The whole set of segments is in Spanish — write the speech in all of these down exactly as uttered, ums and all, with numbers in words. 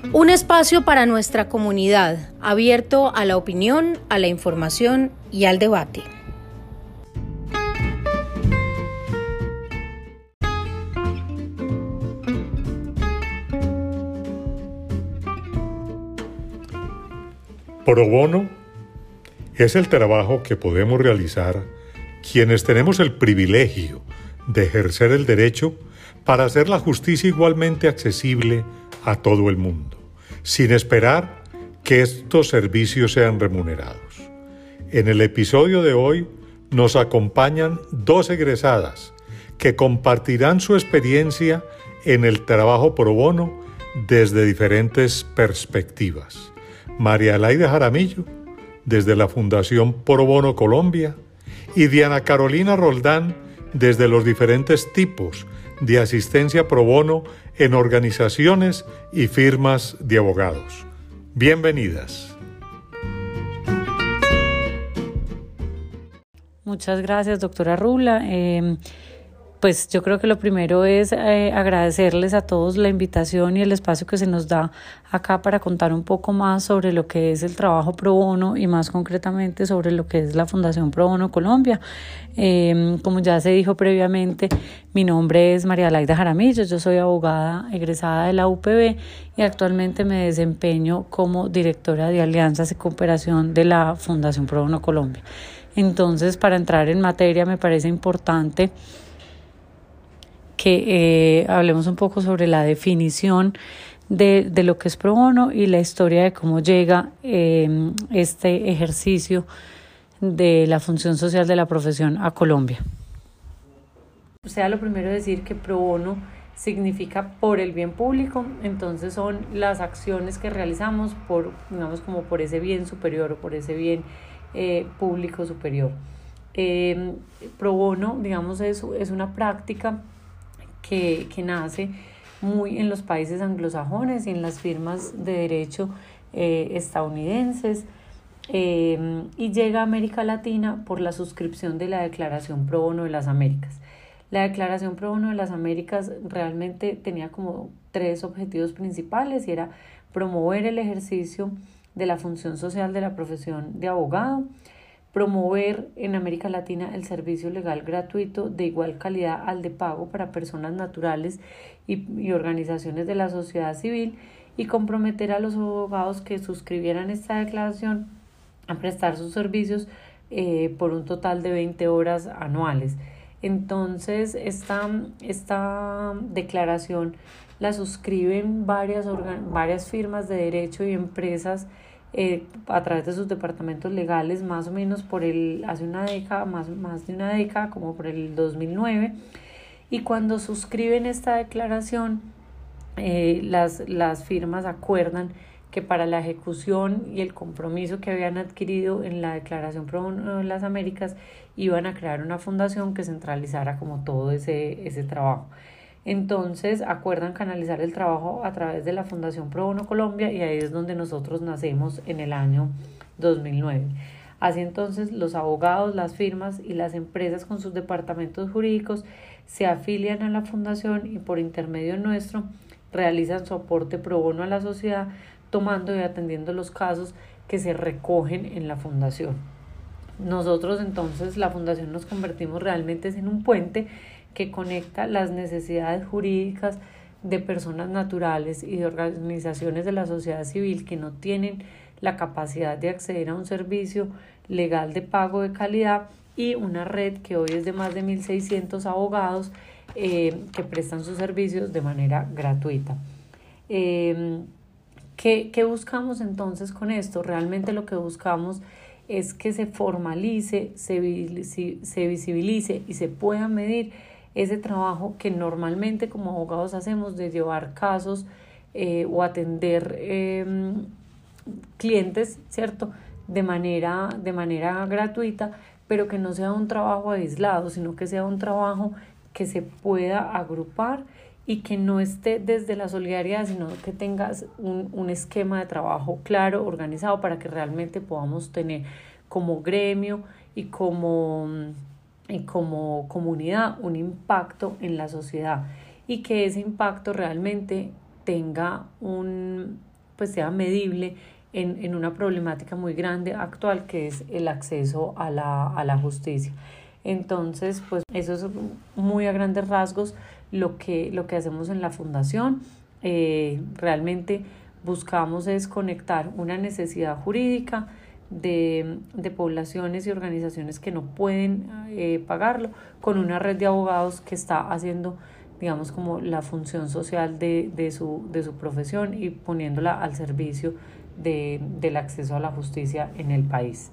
Un espacio para nuestra comunidad, abierto a la opinión, a la información y al debate. Pro bono es el trabajo que podemos realizar quienes tenemos el privilegio de ejercer el derecho para hacer la justicia igualmente accesible a todo el mundo, sin esperar que estos servicios sean remunerados. En el episodio de hoy nos acompañan dos egresadas que compartirán su experiencia en el trabajo pro bono desde diferentes perspectivas. María Elaida Jaramillo, desde la Fundación Pro Bono Colombia, y Diana Carolina Roldán, desde los diferentes tipos de asistencia pro bono en organizaciones y firmas de abogados. Bienvenidas. Muchas gracias, doctora Rula. Eh, pues yo creo que lo primero es eh, agradecerles a todos la invitación y el espacio que se nos da acá para contar un poco más sobre lo que es el trabajo pro bono y más concretamente sobre lo que es la Fundación Pro Bono Colombia. Eh, como ya se dijo previamente, mi nombre es María Elaida Jaramillo, yo soy abogada egresada de la U P B y actualmente me desempeño como directora de alianzas y cooperación de la Fundación Pro Bono Colombia. Entonces, para entrar en materia, me parece importante que eh, hablemos un poco sobre la definición de, de lo que es pro bono y la historia de cómo llega eh, este ejercicio de la función social de la profesión a Colombia. O sea, lo primero es decir que pro bono significa por el bien público, entonces son las acciones que realizamos por, digamos, como por ese bien superior o por ese bien eh, público superior. Eh, pro bono, digamos, es, es una práctica que, que nace muy en los países anglosajones y en las firmas de derecho eh, estadounidenses eh, y llega a América Latina por la suscripción de la Declaración Pro Bono de las Américas. La Declaración Pro Bono de las Américas realmente tenía como tres objetivos principales y era promover el ejercicio de la función social de la profesión de abogado, promover en América Latina el servicio legal gratuito de igual calidad al de pago para personas naturales y, y organizaciones de la sociedad civil y comprometer a los abogados que suscribieran esta declaración a prestar sus servicios eh, por un total de veinte horas anuales. Entonces, esta, esta declaración la suscriben varias, organ- varias firmas de derecho y empresas Eh, a través de sus departamentos legales más o menos por el, hace una década, más, más de una década, como por el dos mil nueve, y cuando suscriben esta declaración, eh, las, las firmas acuerdan que para la ejecución y el compromiso que habían adquirido en la Declaración Pro Bono de las Américas iban a crear una fundación que centralizara como todo ese, ese trabajo. Entonces acuerdan canalizar el trabajo a través de la Fundación Pro Bono Colombia y ahí es donde nosotros nacemos en el año dos mil nueve. Así entonces los abogados, las firmas y las empresas con sus departamentos jurídicos se afilian a la fundación y por intermedio nuestro realizan su aporte pro bono a la sociedad tomando y atendiendo los casos que se recogen en la fundación. Nosotros entonces, la fundación, nos convertimos realmente en un puente que conecta las necesidades jurídicas de personas naturales y de organizaciones de la sociedad civil que no tienen la capacidad de acceder a un servicio legal de pago de calidad y una red que hoy es de más de mil seiscientos abogados eh, que prestan sus servicios de manera gratuita. Eh, ¿qué, ¿Qué buscamos entonces con esto? Realmente lo que buscamos es que se formalice, se visibilice, se visibilice y se pueda medir ese trabajo que normalmente como abogados hacemos de llevar casos eh, o atender eh, clientes, ¿cierto? De manera, de manera gratuita, pero que no sea un trabajo aislado, sino que sea un trabajo que se pueda agrupar y que no esté desde la solidaridad, sino que tengas un, un esquema de trabajo claro, organizado, para que realmente podamos tener como gremio y como, y como comunidad un impacto en la sociedad y que ese impacto realmente tenga un, pues sea medible en, en una problemática muy grande actual, que es el acceso a la, a la justicia. Entonces, pues eso es muy a grandes rasgos lo que, lo que hacemos en la Fundación. Eh, realmente buscamos es conectar una necesidad jurídica de, de poblaciones y organizaciones que no pueden eh, pagarlo con una red de abogados que está haciendo, digamos, como la función social de, de, su, de su profesión y poniéndola al servicio de, del acceso a la justicia en el país.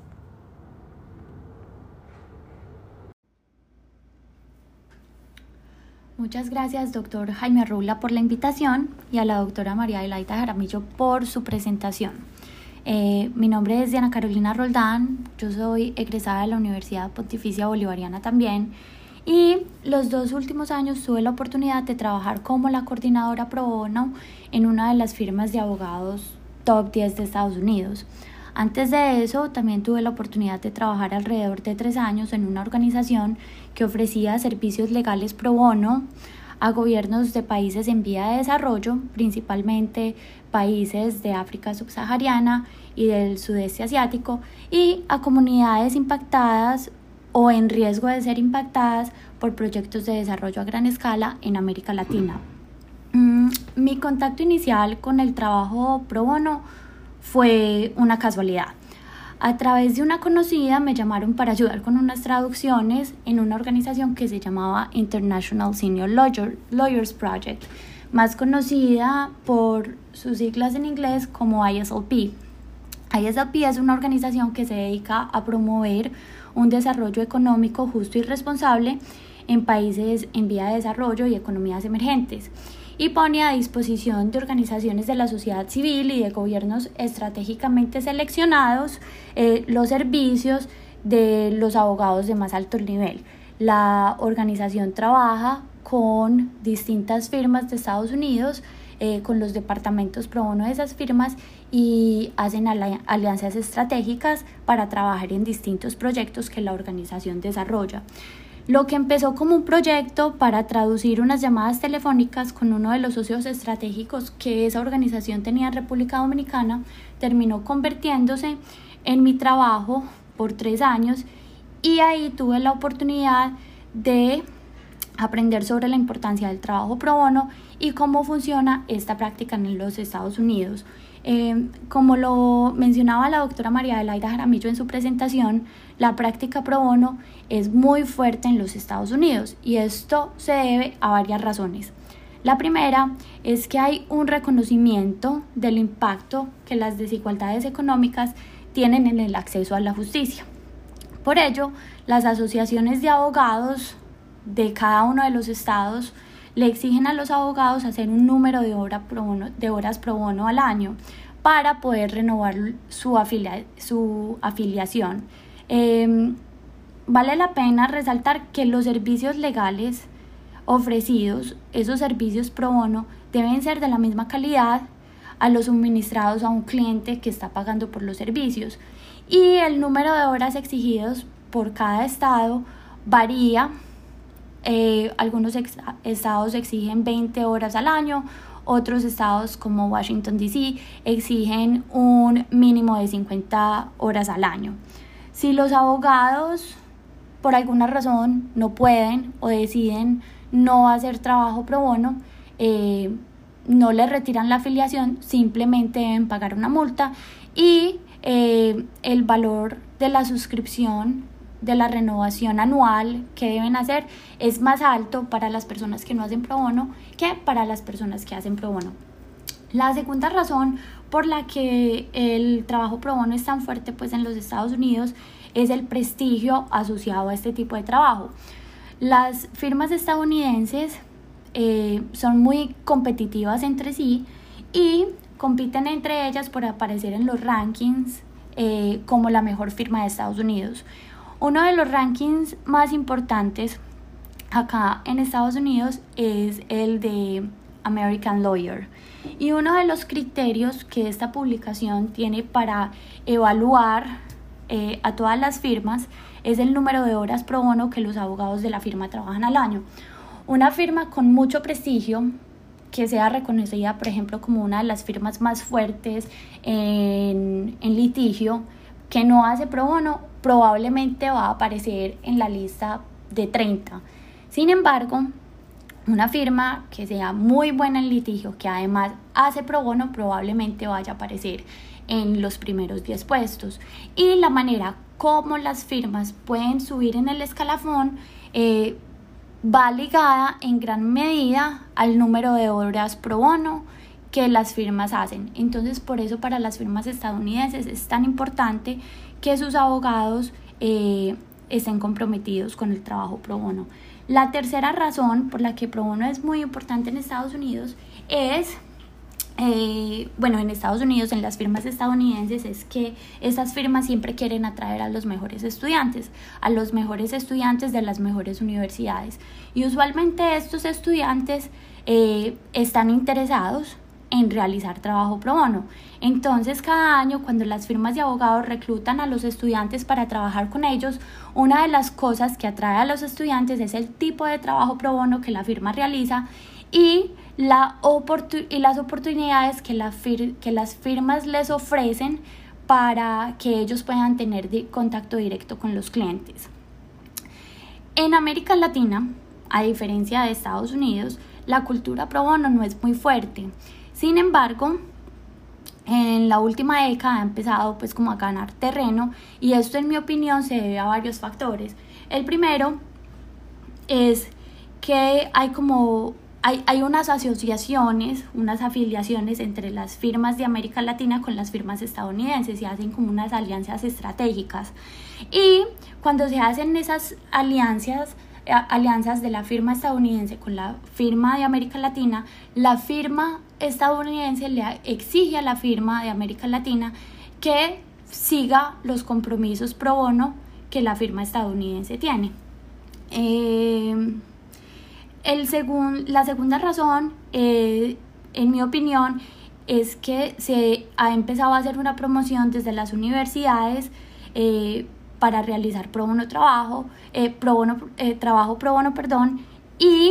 Muchas gracias, doctor Jaime Arrula, por la invitación y a la doctora María Adelaida Jaramillo por su presentación. Eh, mi nombre es Diana Carolina Roldán, yo soy egresada de la Universidad Pontificia Bolivariana también, y los dos últimos años tuve la oportunidad de trabajar como la coordinadora pro bono en una de las firmas de abogados top diez de Estados Unidos. Antes de eso, también tuve la oportunidad de trabajar alrededor de tres años en una organización que ofrecía servicios legales pro bono a gobiernos de países en vía de desarrollo, principalmente países de África subsahariana y del sudeste asiático, y a comunidades impactadas o en riesgo de ser impactadas por proyectos de desarrollo a gran escala en América Latina. Mm, mi contacto inicial con el trabajo pro bono fue una casualidad. A través de una conocida me llamaron para ayudar con unas traducciones en una organización que se llamaba International Senior Lawyer, Lawyers Project, más conocida por sus siglas en inglés como I S L P. I S L P es una organización que se dedica a promover un desarrollo económico justo y responsable en países en vía de desarrollo y economías emergentes, y pone a disposición de organizaciones de la sociedad civil y de gobiernos estratégicamente seleccionados eh, los servicios de los abogados de más alto nivel. La organización trabaja con distintas firmas de Estados Unidos, eh, con los departamentos pro bono de esas firmas, y hacen ali- alianzas estratégicas para trabajar en distintos proyectos que la organización desarrolla. Lo que empezó como un proyecto para traducir unas llamadas telefónicas con uno de los socios estratégicos que esa organización tenía en República Dominicana terminó convirtiéndose en mi trabajo por tres años, y ahí tuve la oportunidad de aprender sobre la importancia del trabajo pro bono y cómo funciona esta práctica en los Estados Unidos. Eh, como lo mencionaba la doctora María Adelaida Jaramillo en su presentación, la práctica pro bono es muy fuerte en los Estados Unidos, y esto se debe a varias razones. La primera es que hay un reconocimiento del impacto que las desigualdades económicas tienen en el acceso a la justicia. Por ello, las asociaciones de abogados de cada uno de los estados le exigen a los abogados hacer un número de, hora pro bono, de horas pro bono al año para poder renovar su, afilia, su afiliación. Eh, vale la pena resaltar que los servicios legales ofrecidos, esos servicios pro bono, deben ser de la misma calidad a los suministrados a un cliente que está pagando por los servicios, y el número de horas exigidos por cada estado varía. Eh, algunos ex- estados exigen veinte horas al año, otros estados como Washington D C exigen un mínimo de cincuenta horas al año. Si los abogados por alguna razón no pueden o deciden no hacer trabajo pro bono, eh, no les retiran la afiliación, simplemente deben pagar una multa, y eh, el valor de la suscripción, de la renovación anual que deben hacer, es más alto para las personas que no hacen pro bono que para las personas que hacen pro bono. La segunda razón por la que el trabajo pro bono es tan fuerte pues en los Estados Unidos es el prestigio asociado a este tipo de trabajo. Las firmas estadounidenses eh, son muy competitivas entre sí y compiten entre ellas por aparecer en los rankings eh, como la mejor firma de Estados Unidos. Uno de los rankings más importantes acá en Estados Unidos es el de American Lawyer, y uno de los criterios que esta publicación tiene para evaluar eh, a todas las firmas es el número de horas pro bono que los abogados de la firma trabajan al año. Una firma con mucho prestigio, que sea reconocida, por ejemplo, como una de las firmas más fuertes en, en litigio, que no hace pro bono, probablemente va a aparecer en la lista de treinta. Sin embargo, una firma que sea muy buena en litigio, que además hace pro bono, probablemente vaya a aparecer en los primeros diez puestos. Y la manera como las firmas pueden subir en el escalafón eh, va ligada en gran medida al número de horas pro bono que las firmas hacen. Entonces, por eso para las firmas estadounidenses es tan importante que sus abogados eh, estén comprometidos con el trabajo pro bono. La tercera razón por la que pro bono es muy importante en Estados Unidos es, eh, bueno, en Estados Unidos, en las firmas estadounidenses, es que estas firmas siempre quieren atraer a los mejores estudiantes, a los mejores estudiantes de las mejores universidades. Y usualmente estos estudiantes eh, están interesados en realizar trabajo pro bono. Entonces, cada año, cuando las firmas de abogados reclutan a los estudiantes para trabajar con ellos, una de las cosas que atrae a los estudiantes es el tipo de trabajo pro bono que la firma realiza y, la oportun- y las oportunidades que, la fir- que las firmas les ofrecen para que ellos puedan tener di- contacto directo con los clientes. En América Latina, a diferencia de Estados Unidos, la cultura pro bono no es muy fuerte. Sin embargo, en la última década ha empezado pues como a ganar terreno, y esto, en mi opinión, se debe a varios factores. El primero es que hay como hay, hay unas asociaciones, unas afiliaciones entre las firmas de América Latina con las firmas estadounidenses, y hacen como unas alianzas estratégicas. Y cuando se hacen esas alianzas, alianzas de la firma estadounidense con la firma de América Latina, la firma estadounidense le exige a la firma de América Latina que siga los compromisos pro bono que la firma estadounidense tiene. Eh, el segun, la segunda razón, eh, en mi opinión, es que se ha empezado a hacer una promoción desde las universidades eh, para realizar pro bono trabajo, eh, pro bono, eh, trabajo pro bono, perdón, y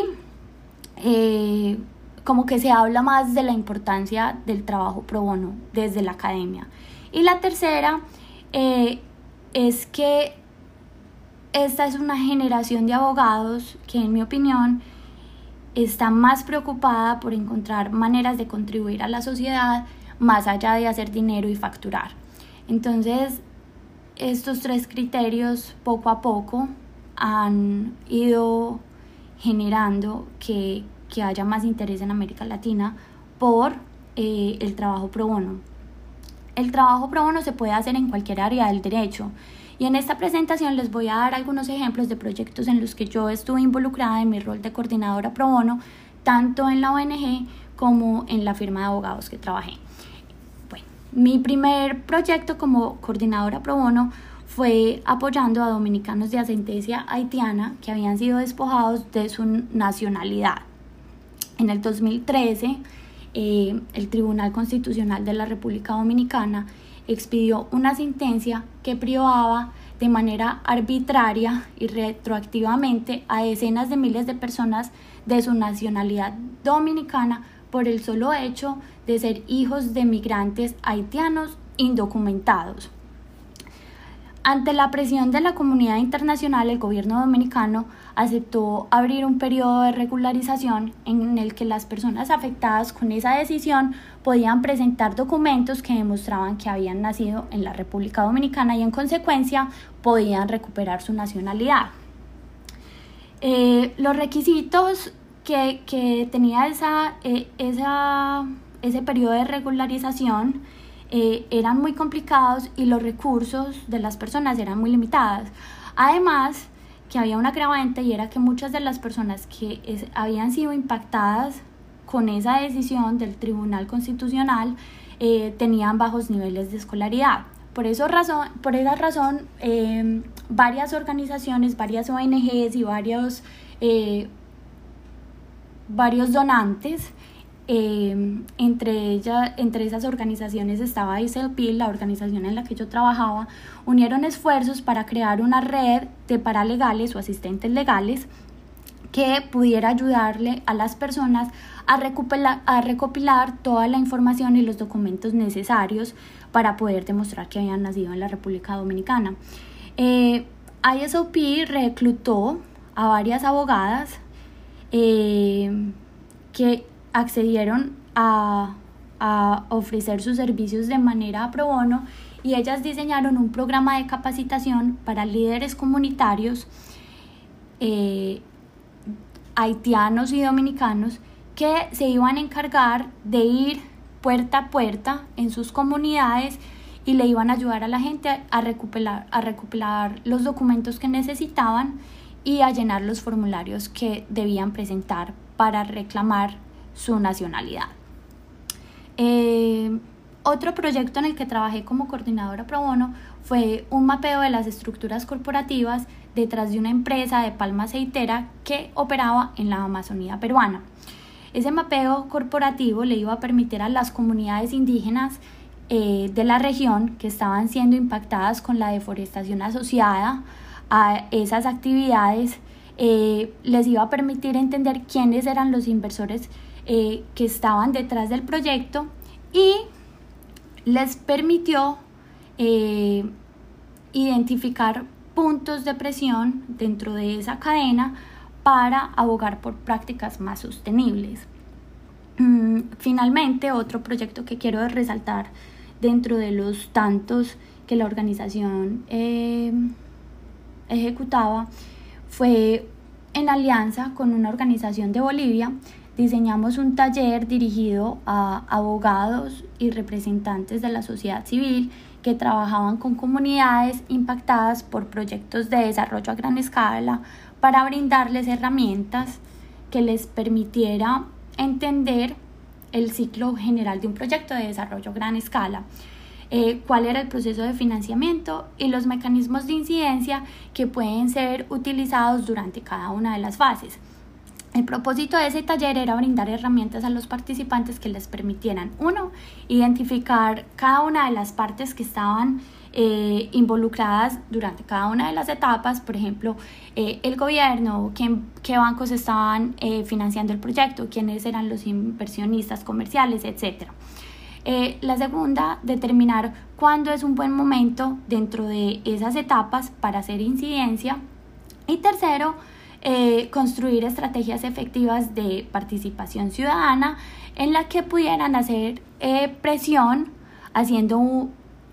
eh, como que se habla más de la importancia del trabajo pro bono desde la academia. Y la tercera eh, es que esta es una generación de abogados que, en mi opinión, está más preocupada por encontrar maneras de contribuir a la sociedad más allá de hacer dinero y facturar. Entonces, estos tres criterios poco a poco han ido generando que, que haya más interés en América Latina por eh, el trabajo pro bono. El trabajo pro bono se puede hacer en cualquier área del derecho, y en esta presentación les voy a dar algunos ejemplos de proyectos en los que yo estuve involucrada en mi rol de coordinadora pro bono, tanto en la O N G como en la firma de abogados que trabajé. Bueno, mi primer proyecto como coordinadora pro bono fue apoyando a dominicanos de ascendencia haitiana que habían sido despojados de su nacionalidad. En el dos mil trece, eh, el Tribunal Constitucional de la República Dominicana expidió una sentencia que privaba de manera arbitraria y retroactivamente a decenas de miles de personas de su nacionalidad dominicana por el solo hecho de ser hijos de migrantes haitianos indocumentados. Ante la presión de la comunidad internacional, el gobierno dominicano aceptó abrir un periodo de regularización en el que las personas afectadas con esa decisión podían presentar documentos que demostraban que habían nacido en la República Dominicana y, en consecuencia, podían recuperar su nacionalidad. Eh, los requisitos que, que tenía esa, eh, esa, ese periodo de regularización Eh, eran muy complicados y los recursos de las personas eran muy limitados. Además, que había un agravante, y era que muchas de las personas que es, habían sido impactadas con esa decisión del Tribunal Constitucional eh, tenían bajos niveles de escolaridad. Por, eso razón, por esa razón, eh, varias organizaciones, varias O N Ges y varios, eh, varios donantes, Eh, entre, ella, entre esas organizaciones estaba I C L P, la organización en la que yo trabajaba, unieron esfuerzos para crear una red de paralegales o asistentes legales que pudiera ayudarle a las personas a recopilar, a recopilar toda la información y los documentos necesarios para poder demostrar que habían nacido en la República Dominicana. Eh, I S O P reclutó a varias abogadas eh, que accedieron a, a ofrecer sus servicios de manera pro bono, y ellas diseñaron un programa de capacitación para líderes comunitarios eh, haitianos y dominicanos que se iban a encargar de ir puerta a puerta en sus comunidades y le iban a ayudar a la gente a recopilar, a recopilar los documentos que necesitaban y a llenar los formularios que debían presentar para reclamar su nacionalidad. Eh, otro proyecto en el que trabajé como coordinadora pro bono fue un mapeo de las estructuras corporativas detrás de una empresa de palma aceitera que operaba en la Amazonía peruana. Ese mapeo corporativo le iba a permitir a las comunidades indígenas eh, de la región que estaban siendo impactadas con la deforestación asociada a esas actividades, eh, les iba a permitir entender quiénes eran los inversores eh, que estaban detrás del proyecto, y les permitió eh, identificar puntos de presión dentro de esa cadena para abogar por prácticas más sostenibles. Mm, finalmente, otro proyecto que quiero resaltar dentro de los tantos que la organización eh, ejecutaba fue en alianza con una organización de Bolivia. Diseñamos un taller dirigido a abogados y representantes de la sociedad civil que trabajaban con comunidades impactadas por proyectos de desarrollo a gran escala para brindarles herramientas que les permitiera entender el ciclo general de un proyecto de desarrollo a gran escala, eh, cuál era el proceso de financiamiento y los mecanismos de incidencia que pueden ser utilizados durante cada una de las fases. El propósito de ese taller era brindar herramientas a los participantes que les permitieran, uno, identificar cada una de las partes que estaban eh, involucradas durante cada una de las etapas, por ejemplo, eh, el gobierno, qué, qué bancos estaban eh, financiando el proyecto, quiénes eran los inversionistas comerciales, etcétera. Eh, la segunda, determinar cuándo es un buen momento dentro de esas etapas para hacer incidencia. Y tercero, Eh, construir estrategias efectivas de participación ciudadana en la que pudieran hacer eh, presión haciendo un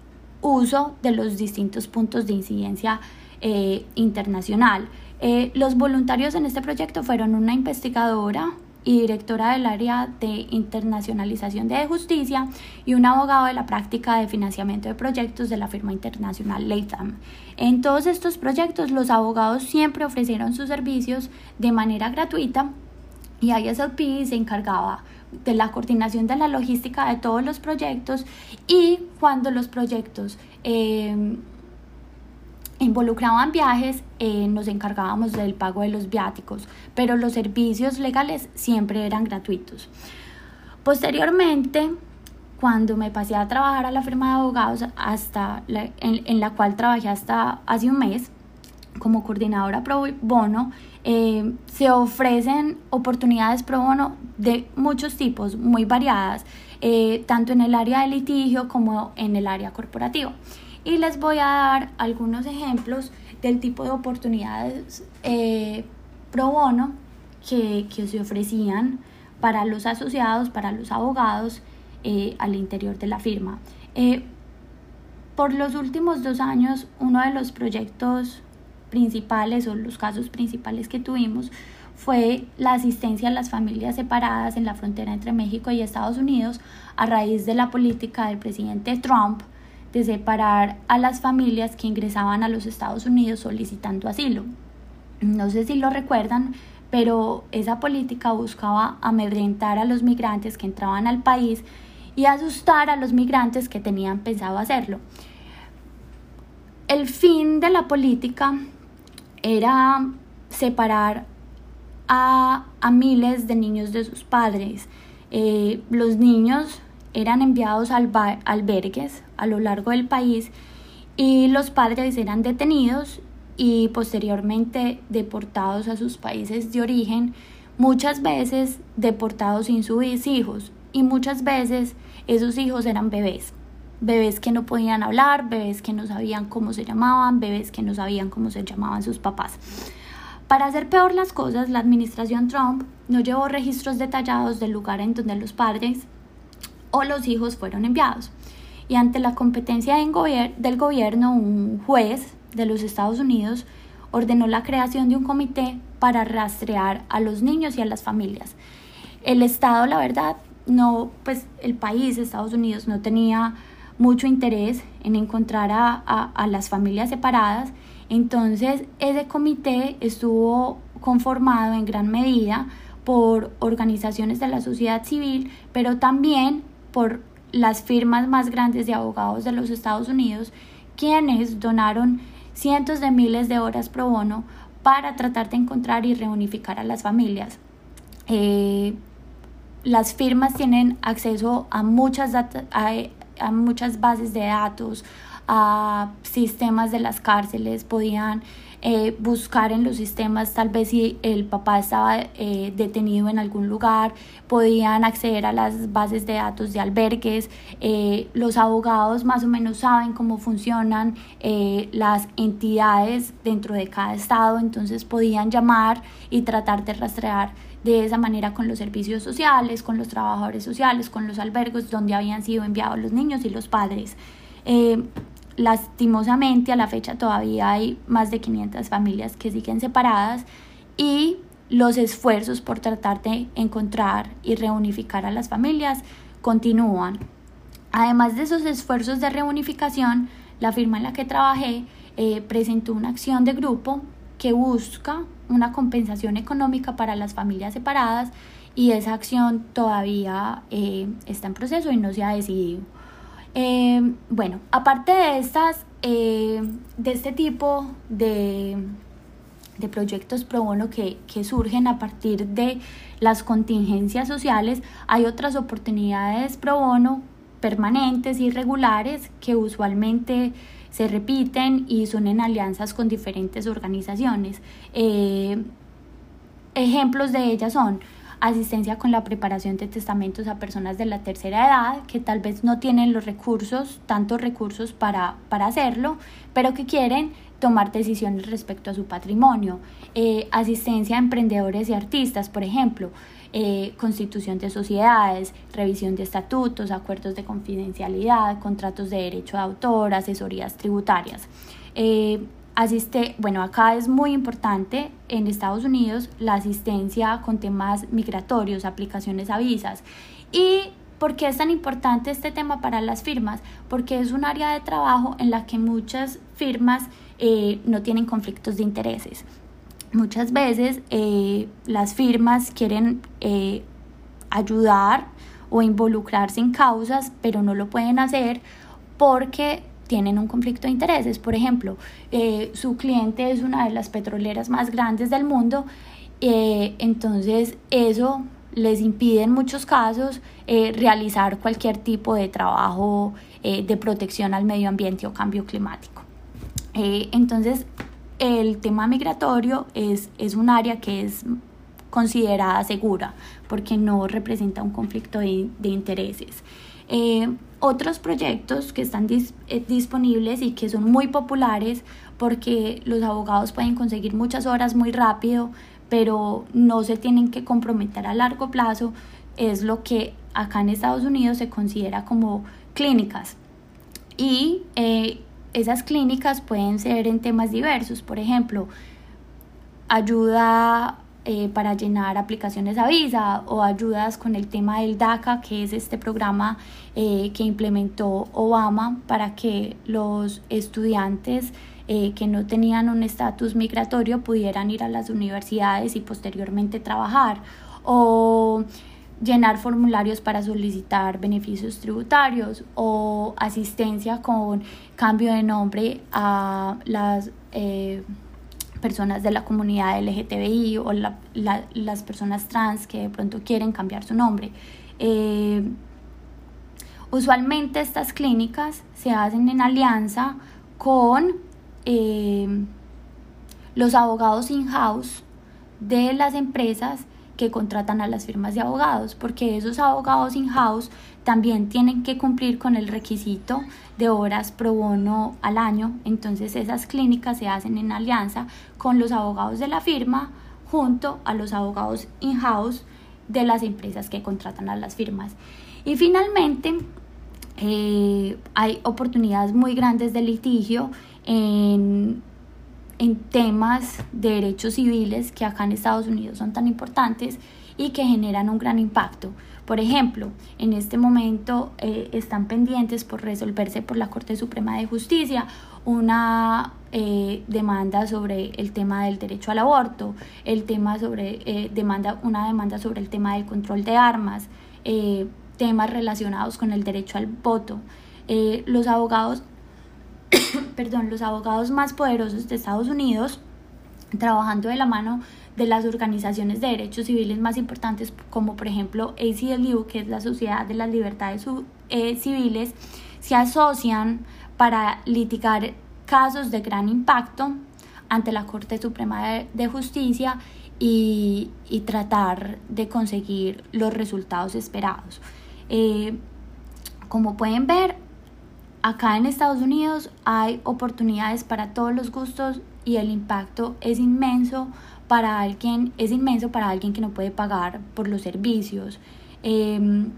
uso de los distintos puntos de incidencia eh, internacional. Eh, los voluntarios en este proyecto fueron una investigadora y directora del área de internacionalización de justicia y un abogado de la práctica de financiamiento de proyectos de la firma internacional Latham. En todos estos proyectos los abogados siempre ofrecieron sus servicios de manera gratuita, y I S L P se encargaba de la coordinación de la logística de todos los proyectos, y cuando los proyectos eh, involucraban viajes, eh, nos encargábamos del pago de los viáticos, pero los servicios legales siempre eran gratuitos. Posteriormente, cuando me pasé a trabajar a la firma de abogados hasta la, en, en la cual trabajé hasta hace un mes como coordinadora pro bono, eh, se ofrecen oportunidades pro bono de muchos tipos, muy variadas, eh, tanto en el área de litigio como en el área corporativa. Y les voy a dar algunos ejemplos del tipo de oportunidades eh, pro bono que, que se ofrecían para los asociados, para los abogados eh, al interior de la firma. Eh, por los últimos dos años, uno de los proyectos principales o los casos principales que tuvimos fue la asistencia a las familias separadas en la frontera entre México y Estados Unidos a raíz de la política del presidente Trump de separar a las familias que ingresaban a los Estados Unidos solicitando asilo. No sé si lo recuerdan, pero esa política buscaba amedrentar a los migrantes que entraban al país y asustar a los migrantes que tenían pensado hacerlo. El fin de la política era separar a, a miles de niños de sus padres. Eh, los niños eran enviados a albergues a lo largo del país y los padres eran detenidos y posteriormente deportados a sus países de origen, muchas veces deportados sin sus hijos, y muchas veces esos hijos eran bebés, bebés que no podían hablar, bebés que no sabían cómo se llamaban, bebés que no sabían cómo se llamaban sus papás. Para hacer peor las cosas, la administración Trump no llevó registros detallados del lugar en donde los padres o los hijos fueron enviados. Y ante la competencia en gobier- del gobierno, un juez de los Estados Unidos ordenó la creación de un comité para rastrear a los niños y a las familias. El Estado, la verdad, no, pues el país, Estados Unidos, no tenía mucho interés en encontrar a, a, a las familias separadas. Entonces, ese comité estuvo conformado en gran medida por organizaciones de la sociedad civil, pero también por las firmas más grandes de abogados de los Estados Unidos, quienes donaron cientos de miles de horas pro bono para tratar de encontrar y reunificar a las familias. Eh, las firmas tienen acceso a muchas, data, a, a muchas bases de datos, a sistemas de las cárceles, podían eh, buscar en los sistemas tal vez si el papá estaba eh, detenido en algún lugar, podían acceder a las bases de datos de albergues. Eh, los abogados más o menos saben cómo funcionan eh, las entidades dentro de cada estado, entonces podían llamar y tratar de rastrear de esa manera con los servicios sociales, con los trabajadores sociales, con los albergues donde habían sido enviados los niños y los padres. Eh, lastimosamente a la fecha todavía hay más de quinientas familias que siguen separadas, y los esfuerzos por tratar de encontrar y reunificar a las familias continúan. Además de esos esfuerzos de reunificación, la firma en la que trabajé eh, presentó una acción de grupo que busca una compensación económica para las familias separadas, y esa acción todavía eh, está en proceso y no se ha decidido. Eh, bueno, aparte de estas, eh, de este tipo de, de proyectos pro bono que, que surgen a partir de las contingencias sociales, hay otras oportunidades pro bono permanentes y regulares que usualmente se repiten y son en alianzas con diferentes organizaciones. Eh, ejemplos de ellas son asistencia con la preparación de testamentos a personas de la tercera edad que tal vez no tienen los recursos, tantos recursos para, para hacerlo, pero que quieren tomar decisiones respecto a su patrimonio. Eh, asistencia a emprendedores y artistas, por ejemplo, eh, constitución de sociedades, revisión de estatutos, acuerdos de confidencialidad, contratos de derecho de autor, asesorías tributarias. Eh, Asiste, bueno, acá es muy importante en Estados Unidos la asistencia con temas migratorios, aplicaciones a visas. ¿Y por qué es tan importante este tema para las firmas? Porque es un área de trabajo en la que muchas firmas eh, no tienen conflictos de intereses. Muchas veces eh, las firmas quieren eh, ayudar o involucrarse en causas, pero no lo pueden hacer porque tienen un conflicto de intereses. Por ejemplo, eh, su cliente es una de las petroleras más grandes del mundo, eh, entonces eso les impide en muchos casos eh, realizar cualquier tipo de trabajo eh, de protección al medio ambiente o cambio climático. Eh, entonces, el tema migratorio es, es un área que es considerada segura porque no representa un conflicto de, de intereses. Eh, otros proyectos que están dis, eh, disponibles y que son muy populares porque los abogados pueden conseguir muchas horas muy rápido, pero no se tienen que comprometer a largo plazo, es lo que acá en Estados Unidos se considera como clínicas. Y eh, esas clínicas pueden ser en temas diversos, por ejemplo, ayuda Eh, para llenar aplicaciones a visa, o ayudas con el tema del DACA, que es este programa eh, que implementó Obama para que los estudiantes eh, que no tenían un estatus migratorio pudieran ir a las universidades y posteriormente trabajar, o llenar formularios para solicitar beneficios tributarios, o asistencia con cambio de nombre a las eh, personas de la comunidad L G T B I o la, la, las personas trans que de pronto quieren cambiar su nombre. Eh, usualmente estas clínicas se hacen en alianza con eh, los abogados in-house de las empresas que contratan a las firmas de abogados, porque esos abogados in-house también tienen que cumplir con el requisito de horas pro bono al año. Entonces esas clínicas se hacen en alianza con los abogados de la firma junto a los abogados in-house de las empresas que contratan a las firmas. Y finalmente eh, hay oportunidades muy grandes de litigio en en temas de derechos civiles que acá en Estados Unidos son tan importantes y que generan un gran impacto. Por ejemplo, en este momento eh, están pendientes por resolverse por la Corte Suprema de Justicia una eh, demanda sobre el tema del derecho al aborto, el tema sobre eh, demanda, una demanda sobre el tema del control de armas, eh, temas relacionados con el derecho al voto. Eh, los abogados perdón, los abogados más poderosos de Estados Unidos, trabajando de la mano de las organizaciones de derechos civiles más importantes, como por ejemplo A C L U, que es la Sociedad de las Libertades eh, Civiles, se asocian para litigar casos de gran impacto ante la Corte Suprema de, de Justicia y, y tratar de conseguir los resultados esperados. Eh, como pueden ver, acá en Estados Unidos hay oportunidades para todos los gustos y el impacto es inmenso para alguien, es inmenso para alguien que no puede pagar por los servicios. Eh,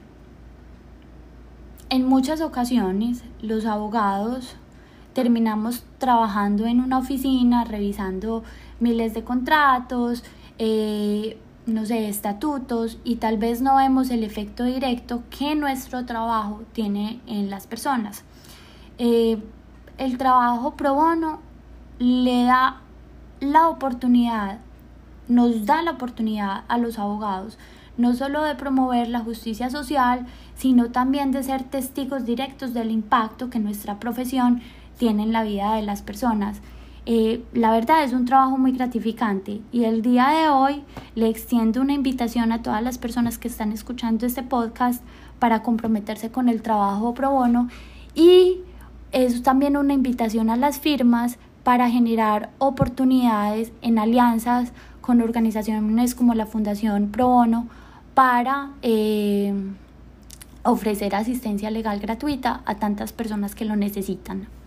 en muchas ocasiones los abogados terminamos trabajando en una oficina, revisando miles de contratos, eh, no sé, estatutos, y tal vez no vemos el efecto directo que nuestro trabajo tiene en las personas. Eh, el trabajo pro bono le da la oportunidad, nos da la oportunidad a los abogados, no solo de promover la justicia social, sino también de ser testigos directos del impacto que nuestra profesión tiene en la vida de las personas. Eh, la verdad es un trabajo muy gratificante y el día de hoy le extiendo una invitación a todas las personas que están escuchando este podcast para comprometerse con el trabajo pro bono, y es también una invitación a las firmas para generar oportunidades en alianzas con organizaciones como la Fundación Pro Bono para eh, ofrecer asistencia legal gratuita a tantas personas que lo necesitan.